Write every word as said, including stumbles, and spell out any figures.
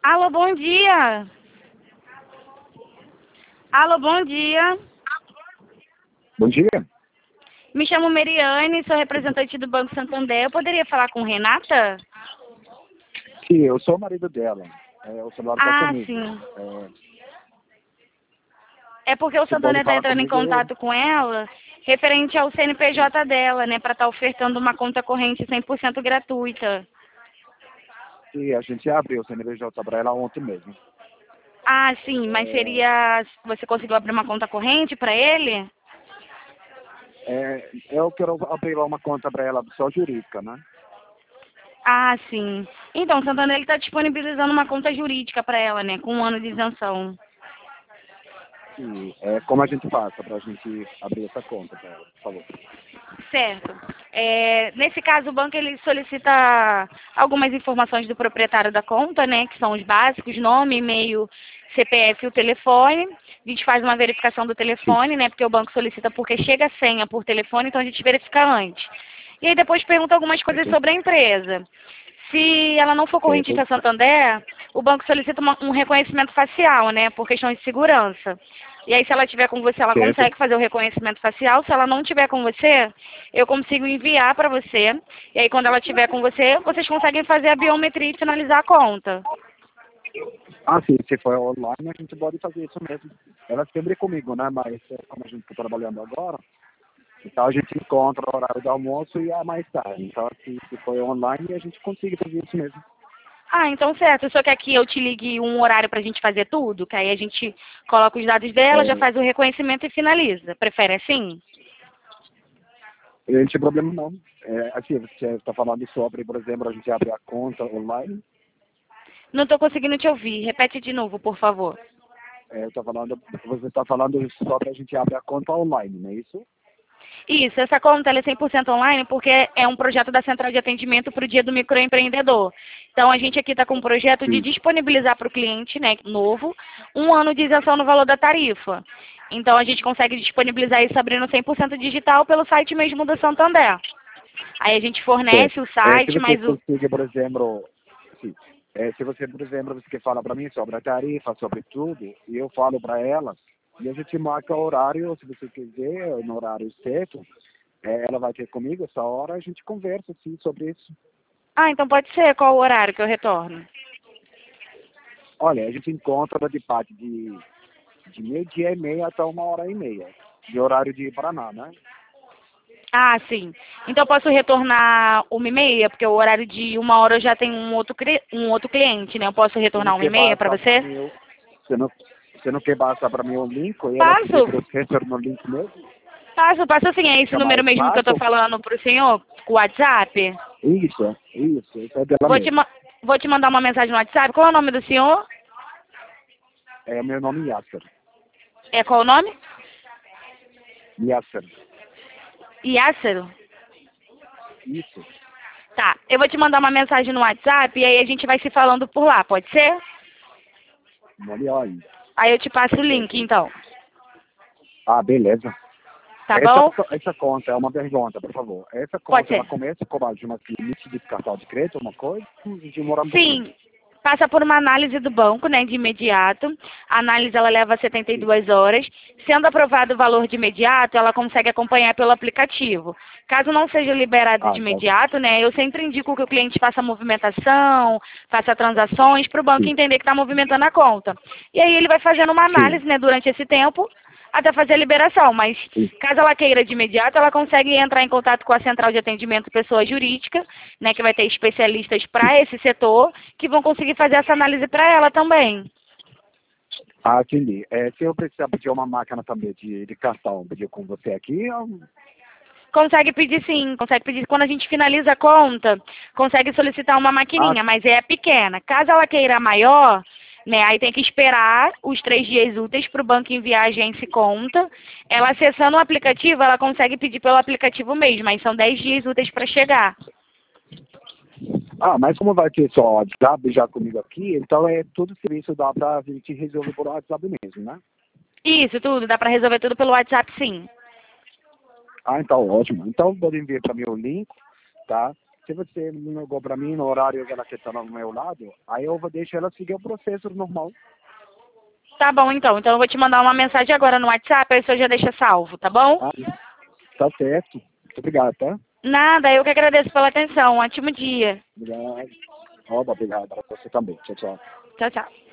Alô, bom dia. Alô, bom dia. Bom dia. Me chamo Meriane, sou representante do Banco Santander. Eu poderia falar com Renata? Sim, eu sou o marido dela. É, o celular está Ah, comigo. sim. É, É porque o você pode Santander está falar entrando em comigo? contato com ela, referente ao C N P J dela, né, para estar ofertando uma conta corrente cem por cento gratuita. Sim, a gente abriu o C N P J para ela ontem mesmo. Ah, sim, mas É, seria... Você conseguiu abrir uma conta corrente para ele? é, eu quero abrir lá uma conta para ela só jurídica, né? Ah, sim. Então, o Santander está disponibilizando uma conta jurídica para ela, né, com um ano de isenção. Sim, é, como a gente faz para a gente abrir essa conta para ela, por favor? Certo. É, nesse caso, o banco ele solicita algumas informações do proprietário da conta, né, que são os básicos, nome, e-mail, C P F e o telefone. A gente faz uma verificação do Sim, telefone, né, porque o banco solicita porque chega a senha por telefone, então a gente verifica antes. E aí depois pergunta algumas coisas certo, sobre a empresa. Se ela não for certo, correntista Santander, o banco solicita uma- um reconhecimento facial, né, por questão de segurança. E aí, se ela tiver com você, ela certo. consegue fazer o reconhecimento facial. Se ela não tiver com você, eu consigo enviar para você. E aí, quando ela tiver com você, vocês conseguem fazer a biometria e finalizar a conta. Ah, sim, se for online, a gente pode fazer isso mesmo. Ela sempre é comigo, né? Mas é, como a gente está trabalhando agora, então a gente encontra o horário do almoço e é mais tarde. Então, se, se for online, a gente consegue fazer isso mesmo. Ah, então certo. Só que aqui eu te ligue um horário para a gente fazer tudo, que aí a gente coloca os dados dela, já É, faz o reconhecimento e finaliza. Prefere assim? não tem problema não. É, assim, você está falando sobre, por exemplo, a gente abre a conta online. Não estou conseguindo te ouvir. Repete de novo, por favor. É, eu tô falando, você está falando sobre a gente abre a conta online, não é isso? Isso, essa conta ela é cem por cento online porque é um projeto da Central de Atendimento para o Dia do Microempreendedor. Então, a gente aqui está com um projeto de Sim. disponibilizar para o cliente, né, novo, um ano de isenção no valor da tarifa. Então, a gente consegue disponibilizar isso abrindo cem por cento digital pelo site mesmo do Santander. Aí a gente fornece Certo. o É, se site, você mas o... consegue, por exemplo, sim. É, se você, por exemplo, você que fala para mim sobre a tarifa, sobre tudo, e eu falo para ela, e a gente marca o horário, se você quiser, no horário certo, é, ela vai ter comigo essa hora, a gente conversa, sim, sobre isso. Ah, então pode ser. Qual o horário que eu retorno? Olha, a gente encontra de parte de, de meio-dia e meia até uma hora e meia, de horário de Paraná, né? Ah, sim. Então eu posso retornar uma e meia, porque o horário de uma hora eu já tenho um outro, cri- um outro cliente, né? Eu posso Você não retornar uma e quer meia para passar para você? mim, o- você não, você não quer passar para mim o link e ela pedir Passo, para você retornar no link mesmo? passo, passo sim. É esse Fica número mais mesmo que eu tô fácil? falando pro senhor, o WhatsApp. Isso, isso, isso é dela Vou te, mesmo. ma- vou te mandar uma mensagem no WhatsApp. Qual é o nome do senhor? É o meu nome Yasser. É qual o nome? Yasser. Yácero. Isso. Tá, eu vou te mandar uma mensagem no WhatsApp e aí a gente vai se falando por lá, pode ser? Melhor ainda. Aí eu te passo o link, Certo. então. Ah, beleza. Tá Essa, bom? essa conta é uma pergunta, por favor. Essa Pode conta, ela ser. começa com a de uma limite de cartão de crédito, uma coisa, e demora um pouquinho. Sim, passa por uma análise do banco, né, de imediato. A análise ela leva setenta e Sim. duas horas. Sendo aprovado o valor de imediato, ela consegue acompanhar pelo aplicativo. Caso não seja liberado Ah, de então, imediato, né, eu sempre indico que o cliente faça movimentação, faça transações para o banco sim. entender que está movimentando a conta. E aí ele vai fazendo uma Sim. análise, né, durante esse tempo até fazer a liberação, mas Sim. caso ela queira de imediato, ela consegue entrar em contato com a Central de Atendimento Pessoa Jurídica, né, que vai ter especialistas para esse setor, que vão conseguir fazer essa análise para ela também. Ah, entendi. É, se eu precisar pedir uma máquina também de, de cartão, pedir com você aqui, eu... Consegue pedir sim, consegue pedir. Quando a gente finaliza a conta, consegue solicitar uma Ah, maquininha, mas é pequena. Caso ela queira a maior, né, aí tem que esperar os três dias úteis para o banco enviar a agência e conta. Ela acessando o aplicativo, ela consegue pedir pelo aplicativo mesmo, mas são dez dias úteis para chegar. ah, mas como vai ter só WhatsApp já comigo aqui, então é tudo serviço dá pra gente resolver por WhatsApp mesmo, né? Isso, tudo, dá para resolver tudo pelo WhatsApp sim. Ah, então ótimo. Então pode enviar para mim o link, tá? Se você não ligou para mim no horário que ela quer estar no meu lado, aí eu vou deixar ela seguir o processo normal. Tá bom, então. Então eu vou te mandar uma mensagem agora no WhatsApp, aí você já deixa salvo, tá bom? Ah, tá certo. Muito obrigado, tá? Nada, eu que agradeço pela atenção. Um ótimo dia. Obrigado. Oba, obrigado para você também. Tchau, tchau. Tchau, tchau.